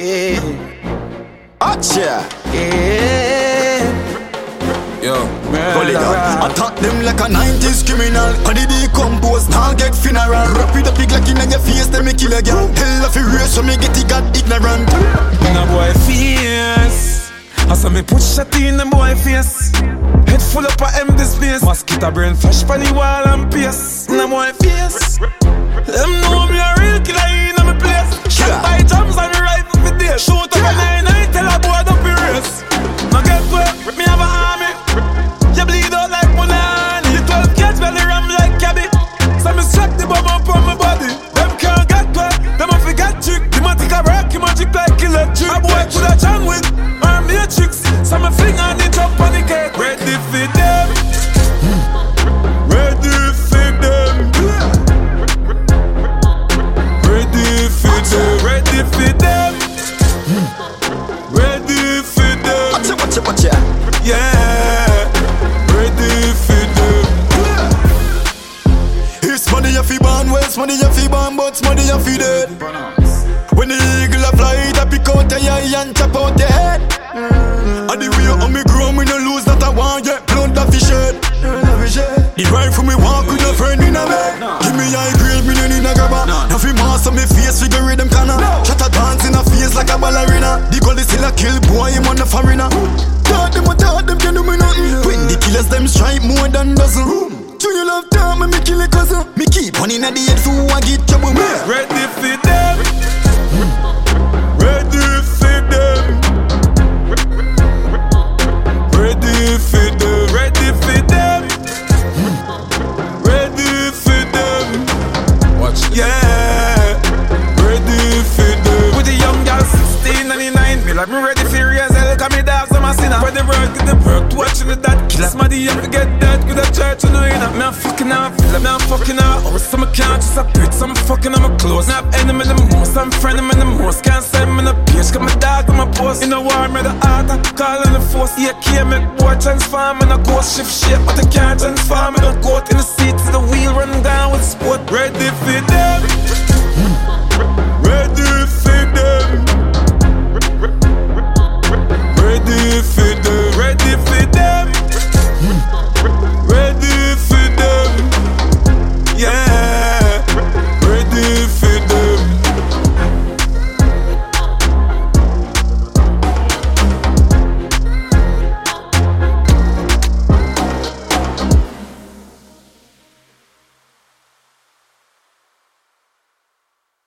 Acha. Yo, I attack them like a 90s criminal. And the decompose, now get funeral. Rap with a pig like in your face, then me kill a girl. Hell of a race, so me get it got ignorant. in a boy face, I saw me put shot in the boy face. Head full up of empty space. Mosquito brain flash pan the wall and pace. In a boy face, them know me a real killer in my place. Shot by jams and rifle for days. Shoot up a 9-9, tell a boy don't be race. Now get where, me have a army. You bleed out like Mulani. The 12 catch belly ram like cabby. So me strap the bomb up on my body. Them can't get where, them a forget trick. The matic a rock, magic like electric. A boy could a jam with my matrix. So me fling on the top on the cake. Ready for them. Ready for them. Ready for them. Ready for them. Ready for them. Watch ya. Yeah. Ready for them. It's money you fi born, West money you fi born, but money you fi dead. When the eagle a fly, it a pick out your eye and chop out your head. And the way how me grow, me no lose that I want yet. Blood that fi shed. The rifle me walk with a friend in a bed. Give me high grade, me no need a grabber. Now fi master me face, figure them canna. Shot a dance in a face like a ballerina. The goal is still a kill boy, him on the foreigner. Thought them can do me nothing. When the killers them strike more than dozen. Do you love time, me kill a cousin. Me keep one in the head for I get trouble. Ready for them. Ready for them. Ready for them. Ready for them. Ready for them. Watch this. Yeah. Ready for them. With the young girl 1699, me like me ready for raise hell. Cause me dogs I'm a sinner. When the work get the work, watching the dad killer. Somebody have to get dead with a church on the inner. Me I'm fucking out, me I'm fucking out. Or some can't just a bitch, some fucking on my clothes. Now I'm enemy the most, I'm friend them in the most. Can't send me the page, cause my dog on my post. In the war, me the art, I call in the force. Yeah, can't make boy transform in a ghost shift shape. But I can't transform in a goat in the seat to the wheel, run down with sport. Ready for them.